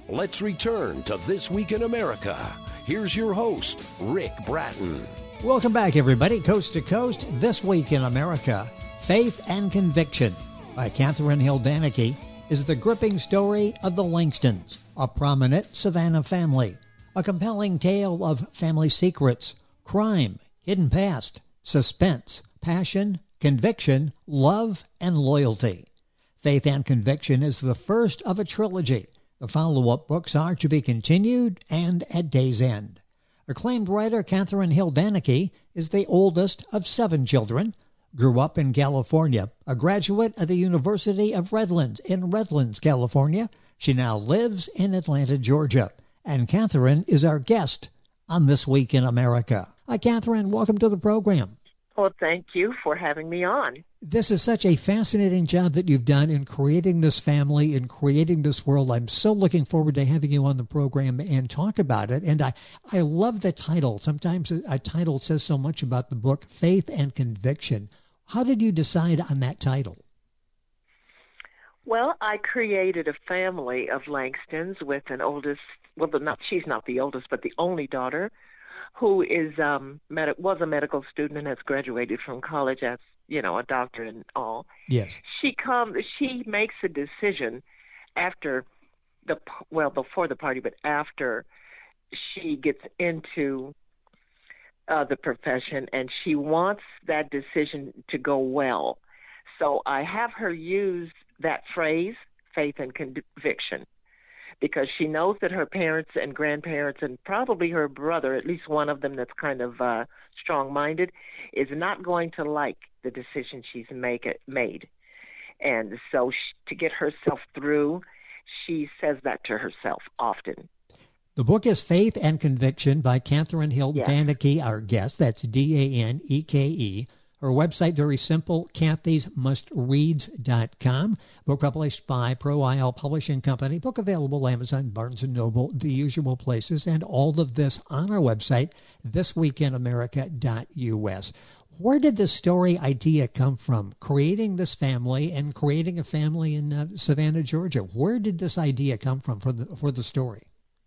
Let's return to This Week in America. Here's your host, Rick Bratton. Welcome back, everybody. Coast to Coast, This Week in America. Faith and Conviction by Catherine Hill Danneke is the gripping story of the Langstons, a prominent Savannah family. A compelling tale of family secrets, crime, hidden past, suspense, passion, conviction, love, and loyalty. Faith and Conviction is the first of a trilogy. The follow-up books are to be continued and at day's end. Acclaimed writer Catherine Hill Danneke is the oldest of 7 children, grew up in California, a graduate of the University of Redlands in Redlands, California. She now lives in Atlanta, Georgia. And Catherine is our guest on This Week in America. Hi, Catherine. Welcome to the program. Well, thank you for having me on. This is such a fascinating job that you've done in creating this family and creating this world. I'm so looking forward to having you on the program and talk about it. And I love the title. Sometimes a title says so much about the book, Faith and Conviction. How did you decide on that title? Well, I created a family of Langstons with an oldest, she's not the oldest, but the only daughter, who is was a medical student and has graduated from college as, a doctor and all. Yes. She makes a decision after before the party, but after she gets into the profession, and she wants that decision to go well. So I have her use that phrase, faith and conviction, because she knows that her parents and grandparents and probably her brother, at least one of them that's kind of strong-minded, is not going to like the decision she's made. And so to get herself through, she says that to herself often. The book is Faith and Conviction by Catherine Hill Danneke, our guest. That's Daneke. Her website, very simple, cathysmustreads.com. Book published by Pro IL Publishing Company. Book available Amazon, Barnes & Noble, the usual places, and all of this on our website, thisweekinamerica.us. Where did this story idea come from, creating this family and creating a family in Savannah, Georgia? Where did this idea come from for the story?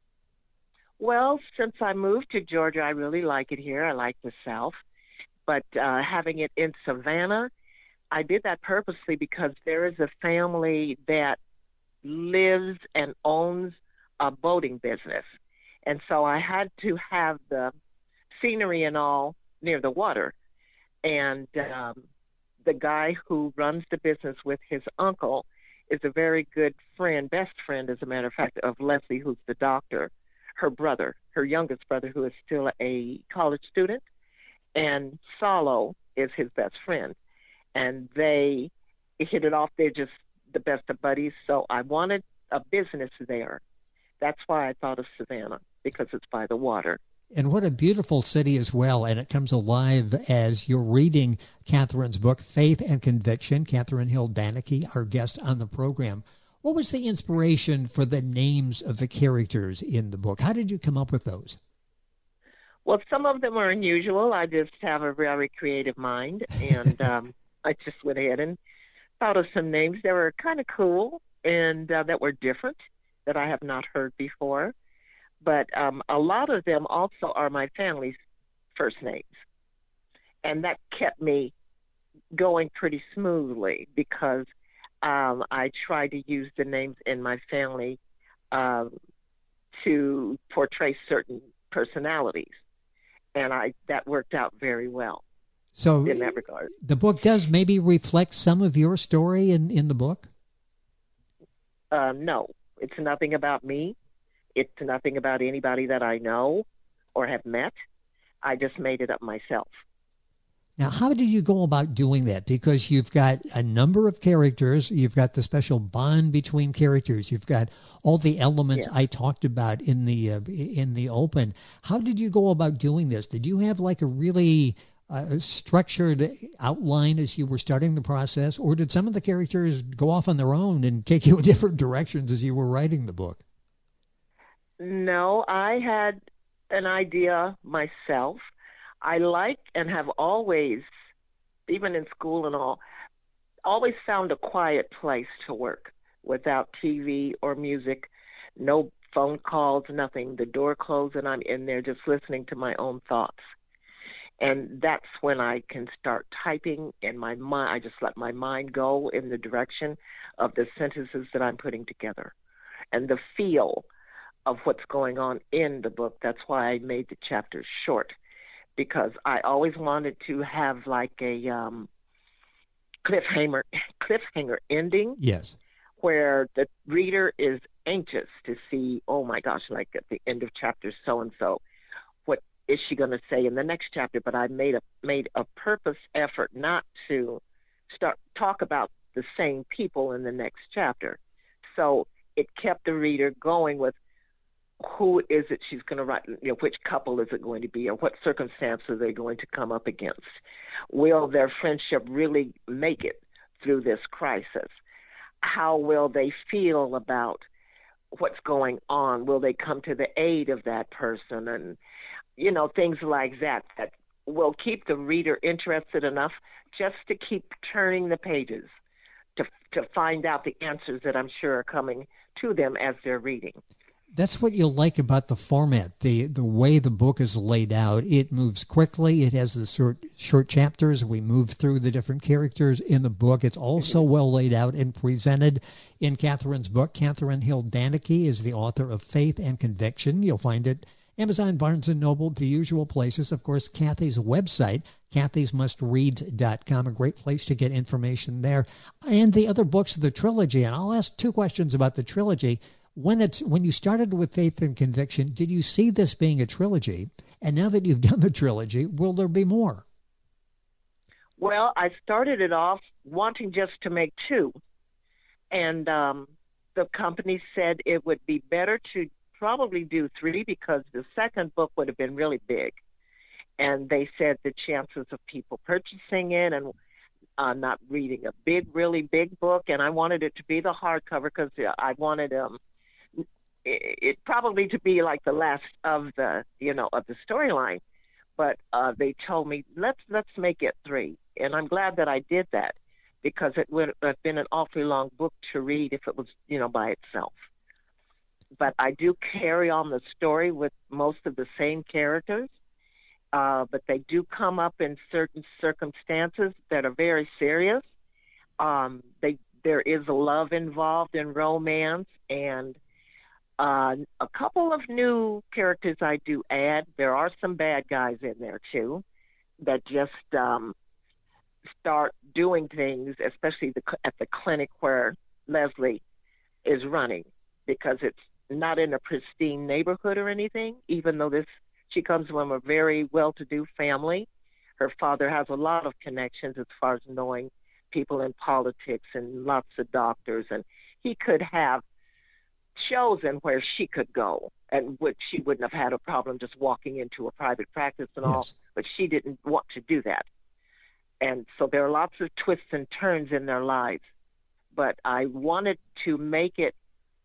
Well, since I moved to Georgia, I really like it here. I like the South. But having it in Savannah, I did that purposely because there is a family that lives and owns a boating business. And so I had to have the scenery and all near the water. And the guy who runs the business with his uncle is a very good friend, best friend, as a matter of fact, of Leslie, who's the doctor, her brother, her youngest brother, who is still a college student. And Salo is his best friend. And they hit it off. They're just the best of buddies. So I wanted a business there. That's why I thought of Savannah, because it's by the water. And what a beautiful city as well. And it comes alive as you're reading Catherine's book, Faith and Conviction. Catherine Hill Danneke, our guest on the program. What was the inspiration for the names of the characters in the book? How did you come up with those? Well, some of them are unusual. I just have a very creative mind, and I just went ahead and thought of some names that were kind of cool and that were different, that I have not heard before. But a lot of them also are my family's first names, and that kept me going pretty smoothly because I try to use the names in my family to portray certain personalities. And that worked out very well. So in that regard, the book does maybe reflect some of your story in the book? No, it's nothing about me. It's nothing about anybody that I know or have met. I just made it up myself. Now, how did you go about doing that? Because you've got a number of characters. You've got the special bond between characters. You've got all the elements I talked about in the open. How did you go about doing this? Did you have like a really structured outline as you were starting the process? Or did some of the characters go off on their own and take you in different directions as you were writing the book? No, I had an idea myself. I like and have always, even in school and all, always found a quiet place to work without TV or music, no phone calls, nothing. The door closed, and I'm in there just listening to my own thoughts. And that's when I can start typing in my mind. I just let my mind go in the direction of the sentences that I'm putting together and the feel of what's going on in the book. That's why I made the chapters short, because I always wanted to have like a cliffhanger ending. Yes. Where the reader is anxious to see, oh my gosh, like at the end of chapter so-and-so, what is she going to say in the next chapter? But I made a purpose effort not to talk about the same people in the next chapter. So it kept the reader going with, who is it she's going to write, which couple is it going to be, or what circumstances are they going to come up against? Will their friendship really make it through this crisis? How will they feel about what's going on? Will they come to the aid of that person? And, things like that will keep the reader interested enough just to keep turning the pages to find out the answers that I'm sure are coming to them as they're reading. That's what you like about the format, the way the book is laid out. It moves quickly. It has the short chapters. We move through the different characters in the book. It's also well laid out and presented in Catherine's book. Catherine Hill Danneke is the author of Faith and Conviction. You'll find it Amazon, Barnes & Noble, the usual places. Of course, Kathy's website, kathysmustread.com, a great place to get information there. And the other books of the trilogy. And I'll ask two questions about the trilogy. When you started with Faith and Conviction, did you see this being a trilogy? And now that you've done the trilogy, will there be more? Well, I started it off wanting just to make two. And the company said it would be better to probably do three because the second book would have been really big. And they said the chances of people purchasing it and not reading a really big book. And I wanted it to be the hardcover because I wanted it probably to be like the last of the of the storyline, but they told me let's make it three, and I'm glad that I did that because it would have been an awfully long book to read if it was by itself. But I do carry on the story with most of the same characters, but they do come up in certain circumstances that are very serious. There is a love involved in romance and a couple of new characters I do add. There are some bad guys in there, too, that just start doing things, especially at the clinic where Leslie is running, because it's not in a pristine neighborhood or anything, even though she comes from a very well-to-do family. Her father has a lot of connections as far as knowing people in politics and lots of doctors, and he could have chosen where she could go, and she wouldn't have had a problem just walking into a private practice and all, but she didn't want to do that. And so there are lots of twists and turns in their lives. But I wanted to make it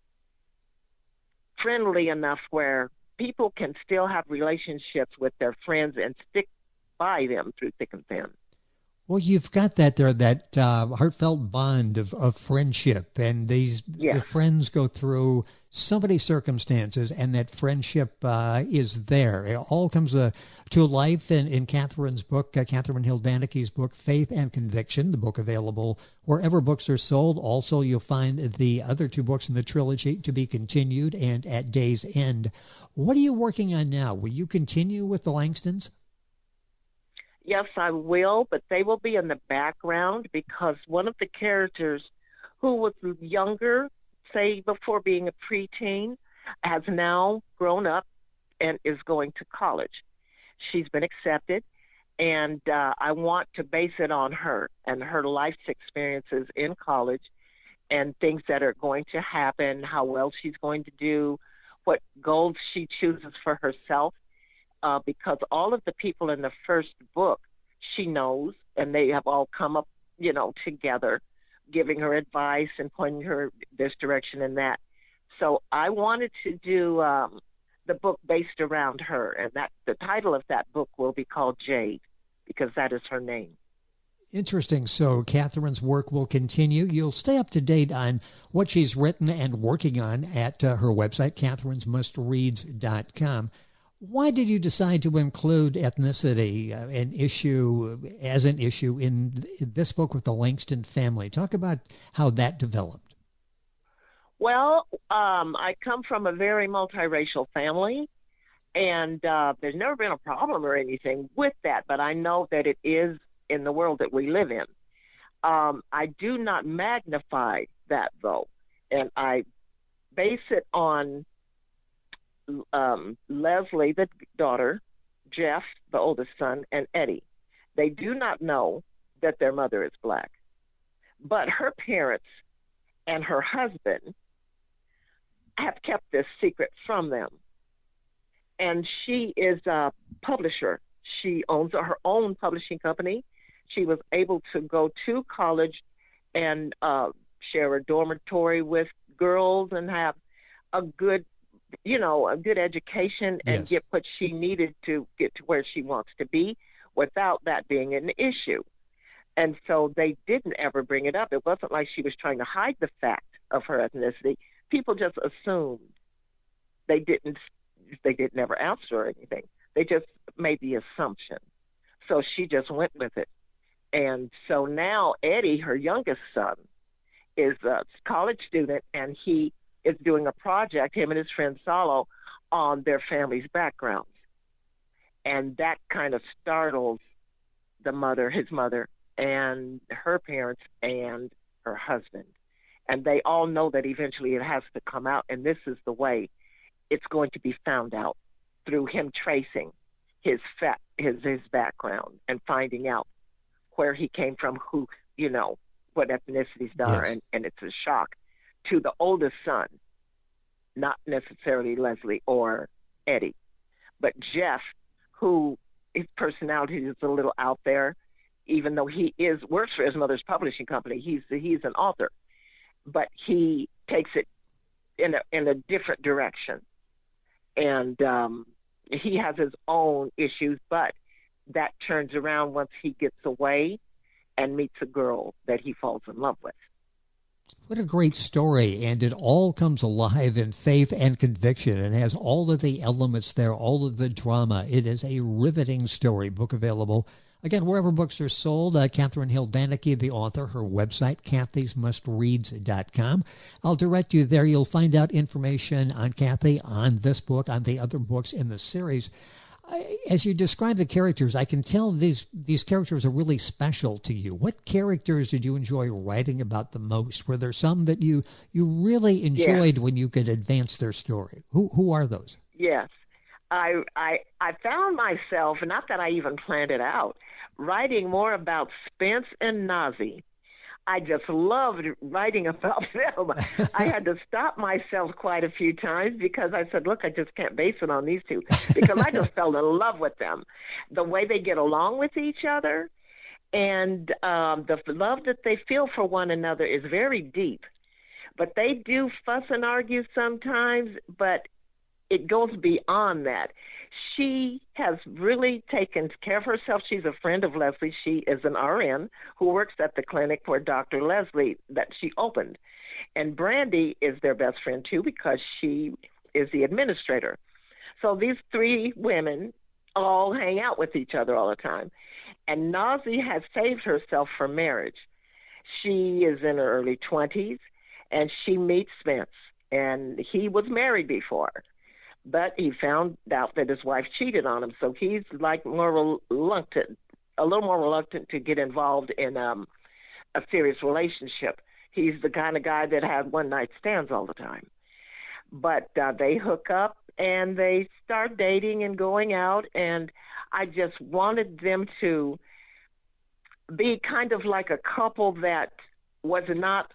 friendly enough where people can still have relationships with their friends and stick by them through thick and thin. Well, you've got that there, that heartfelt bond of friendship, and the friends go through so many circumstances, and that friendship is there. It all comes to life in Catherine's book, Catherine Hill Danneke's book, Faith and Conviction, the book available wherever books are sold. Also, you'll find the other two books in the trilogy, To Be Continued and At Day's End. What are you working on now? Will you continue with the Langstons? Yes, I will, but they will be in the background because one of the characters who was younger, say before being a preteen, has now grown up and is going to college. She's been accepted, and I want to base it on her and her life's experiences in college and things that are going to happen, how well she's going to do, what goals she chooses for herself. Because all of the people in the first book she knows, and they have all come up, together, giving her advice and pointing her this direction and that. So I wanted to do the book based around her, and that the title of that book will be called Jade, because that is her name. Interesting. So Catherine's work will continue. You'll stay up to date on what she's written and working on at her website, catherinesmustreads.com. Why did you decide to include ethnicity an issue in this book with the Langston family? Talk about how that developed. Well, I come from a very multiracial family, and there's never been a problem or anything with that, but I know that it is in the world that we live in. I do not magnify that, though, and I base it on Leslie, the daughter, Jeff, the oldest son, and Eddie. They do not know that their mother is black, but her parents and her husband have kept this secret from them. And she is a publisher. She owns her own publishing company. She was able to go to college and share a dormitory with girls and have a good education and Yes. get what she needed to get to where she wants to be without that being an issue. And so they didn't ever bring it up. It wasn't like she was trying to hide the fact of her ethnicity. People just assumed. They didn't ever ask her or anything. They just made the assumption. So she just went with it. And so now Eddie, her youngest son, is a college student, and he is doing a project, him and his friend Salo, on their family's backgrounds. And that kind of startles his mother, and her parents, and her husband. And they all know that eventually it has to come out, and this is the way it's going to be found out, through him tracing his background and finding out where he came from, what ethnicities they are, Yes. and it's a shock to the oldest son, not necessarily Leslie or Eddie, but Jeff, who his personality is a little out there, even though he works for his mother's publishing company. He's an author, but he takes it in a different direction, and he has his own issues, but that turns around once he gets away and meets a girl that he falls in love with. What a great story, and it all comes alive in Faith and Conviction and has all of the elements there, all of the drama. It is a riveting story. Book available, again, wherever books are sold. Catherine Hill Danicke, the author, her website, cathysmustreads.com. I'll direct you there. You'll find out information on Cathy, on this book, on the other books in the series. As you describe the characters, I can tell these characters are really special to you. What characters did you enjoy writing about the most? Were there some that you really enjoyed when you could advance their story? Who are those? Yes. I found myself, not that I even planned it out, writing more about Spence and Nazi. I just loved writing about them. I had to stop myself quite a few times because I said, look, I just can't base it on these two, because I just fell in love with them. The way they get along with each other, and the love that they feel for one another is very deep. But they do fuss and argue sometimes, but it goes beyond that. She has really taken care of herself. She's a friend of Leslie. She is an RN who works at the clinic for Dr. Leslie that she opened. And Brandy is their best friend, too, because she is the administrator. So these three women all hang out with each other all the time. And Nazi has saved herself for marriage. She is in her early 20s, and she meets Spence. And he was married before, but he found out that his wife cheated on him. So he's like a little more reluctant to get involved in a serious relationship. He's the kind of guy that had one-night stands all the time. But they hook up and they start dating and going out, and I just wanted them to be kind of like a couple that was not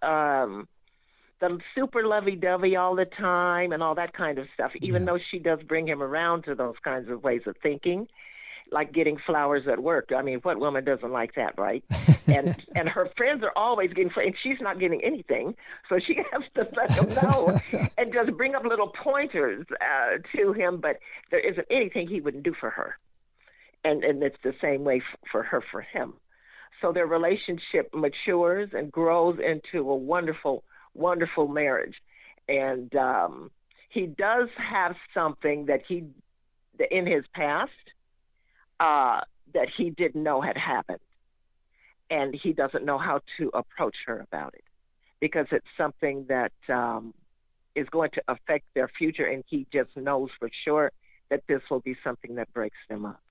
the super lovey-dovey all the time and all that kind of stuff, even though she does bring him around to those kinds of ways of thinking, like getting flowers at work. I mean, what woman doesn't like that, right? And her friends are always getting flowers, and she's not getting anything, so she has to let them know and just bring up little pointers to him, but there isn't anything he wouldn't do for her. And it's the same way for her for him. So their relationship matures and grows into a wonderful, wonderful marriage. And he does have something that he, in his past, that he didn't know had happened. And he doesn't know how to approach her about it because it's something that is going to affect their future. And he just knows for sure that this will be something that breaks them up.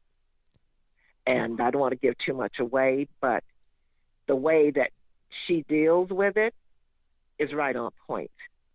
And I don't want to give too much away, but the way that she deals with it is right on point.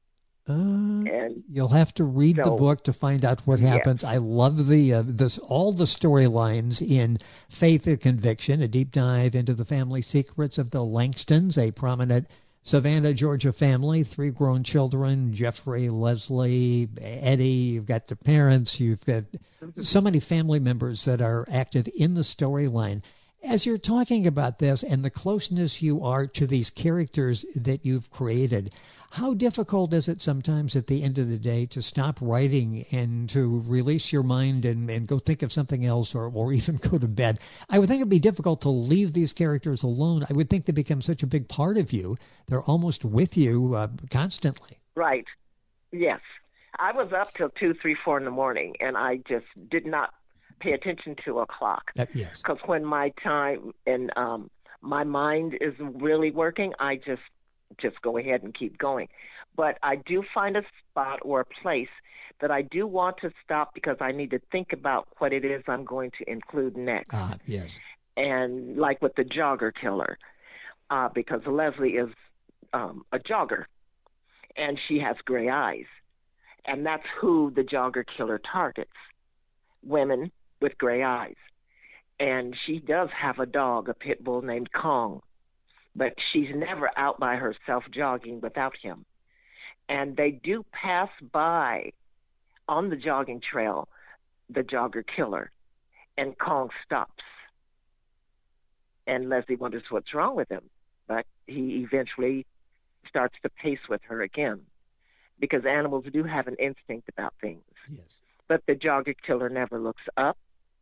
And you'll have to read the book to find out what happens. Yes. I love the all the storylines in Faith and Conviction, a deep dive into the family secrets of the Langstons, a prominent Savannah, Georgia family, 3 grown children, Jeffrey, Leslie, Eddie. You've got the parents. You've got so many family members that are active in the storyline. As you're talking about this and the closeness you are to these characters that you've created, how difficult is it sometimes at the end of the day to stop writing and to release your mind and go think of something else or even go to bed? I would think it'd be difficult to leave these characters alone. I would think they become such a big part of you. They're almost with you constantly. Right. Yes. I was up till 2, 3, 4 in the morning, and I just did not pay attention to a clock. Yes. Because when my time and my mind is really working, I just go ahead and keep going. But I do find a spot or a place that I do want to stop because I need to think about what it is I'm going to include next. Yes. And like with the jogger killer, because Leslie is a jogger, and she has gray eyes. And that's who the jogger killer targets, women with gray eyes. And she does have a dog, a pit bull named Kong. But she's never out by herself jogging without him. And they do pass by on the jogging trail, the jogger killer, and Kong stops. And Leslie wonders what's wrong with him. But he eventually starts to pace with her again because animals do have an instinct about things. Yes. But the jogger killer never looks up.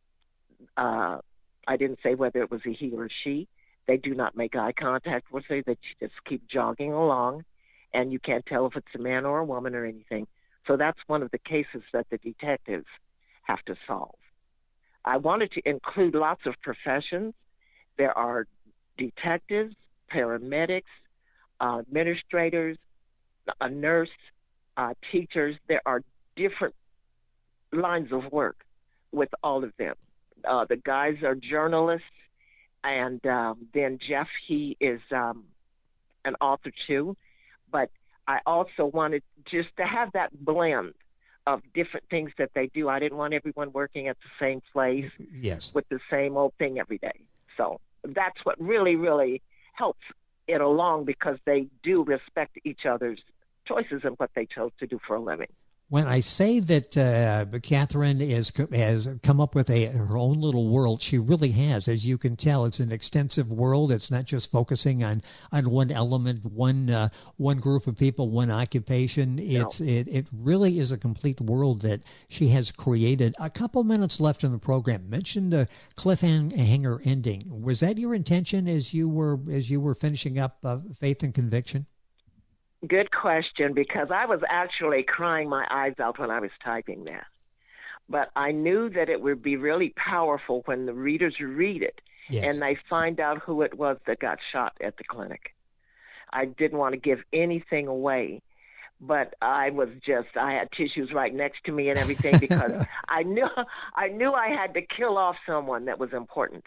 I didn't say whether it was a he or she. They do not make eye contact with her. They just keep jogging along, and you can't tell if it's a man or a woman or anything. So that's one of the cases that the detectives have to solve. I wanted to include lots of professions. There are detectives, paramedics, administrators, a nurse, teachers. There are different lines of work with all of them. The guys are journalists. And then Jeff, he is an author too. But I also wanted just to have that blend of different things that they do. I didn't want everyone working at the same place with the same old thing every day. So that's what really, really helps it along because they do respect each other's choices and what they chose to do for a living. When I say that Catherine has come up with her own little world, she really has. As you can tell, it's an extensive world. It's not just focusing on one element, one group of people, one occupation. It really is a complete world that she has created. A couple minutes left in the program. Mention the cliffhanger ending. Was that your intention as you were finishing up Faith and Conviction? Good question, because I was actually crying my eyes out when I was typing that. But I knew that it would be really powerful when the readers read it and they find out who it was that got shot at the clinic. I didn't want to give anything away, but I had tissues right next to me and everything because I knew I had to kill off someone that was important.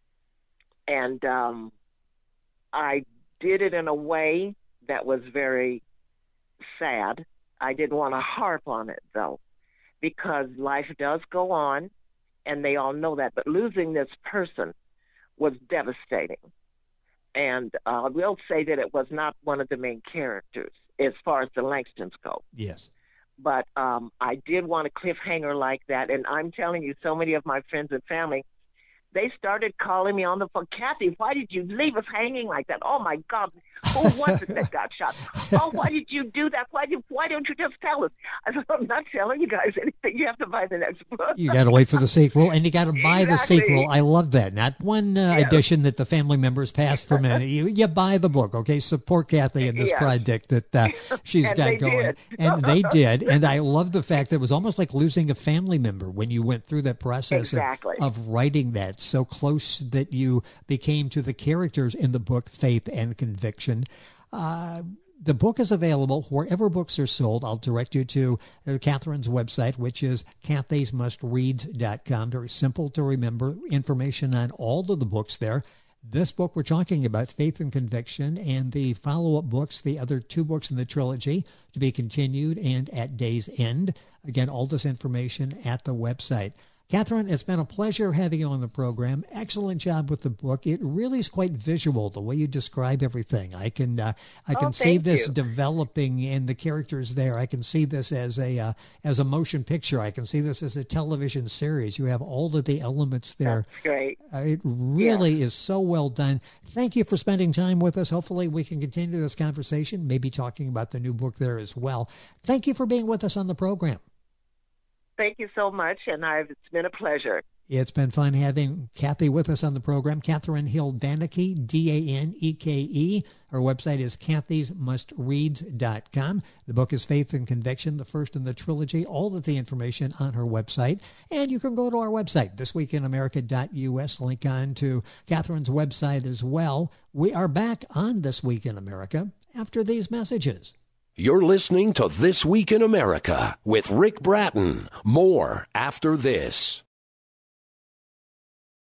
And I did it in a way that was very sad. I didn't want to harp on it, though, because life does go on, and they all know that. But losing this person was devastating. And I will say that it was not one of the main characters as far as the Langstons go. Yes. But I did want a cliffhanger like that. And I'm telling you, so many of my friends and family, they started calling me on the phone. Kathy, why did you leave us hanging like that? Oh, my God. Who was it that got shot? Oh, why did you do that? Why don't you just tell us? I said, I'm not telling you guys anything. You have to buy the next book. You got to wait for the sequel, and you got to buy the Exactly. sequel. I love that. Not one edition that the family members pass from it. You buy the book, okay? Support Kathy in this Yes. project that she's And got they going. did. And they did. And I love the fact that it was almost like losing a family member when you went through that process Exactly. of writing that, so close that you became to the characters in the book, Faith and Conviction. The book is available wherever books are sold. I'll direct you to Catherine's website, which is kathysmustreads.com. Very simple to remember. Information on all of the books there. This book we're talking about, Faith and Conviction, and the follow-up books, the other 2 books in the trilogy, to be continued and At Day's End. Again, all this information at the website. Catherine, it's been a pleasure having you on the program. Excellent job with the book. It really is quite visual, the way you describe everything. I can see thank this you. developing and the characters there. I can see this as a motion picture. I can see this as a television series. You have all of the elements there. That's great. It really is so well done. Thank you for spending time with us. Hopefully we can continue this conversation, maybe talking about the new book there as well. Thank you for being with us on the program. Thank you so much, and it's been a pleasure. It's been fun having Kathy with us on the program. Catherine Hill Daneke, Daneke. Her website is kathysmustreads.com. The book is Faith and Conviction, the first in the trilogy. All of the information on her website. And you can go to our website, thisweekinamerica.us. Link on to Catherine's website as well. We are back on This Week in America after these messages. You're listening to This Week in America with Rick Bratton. More after this.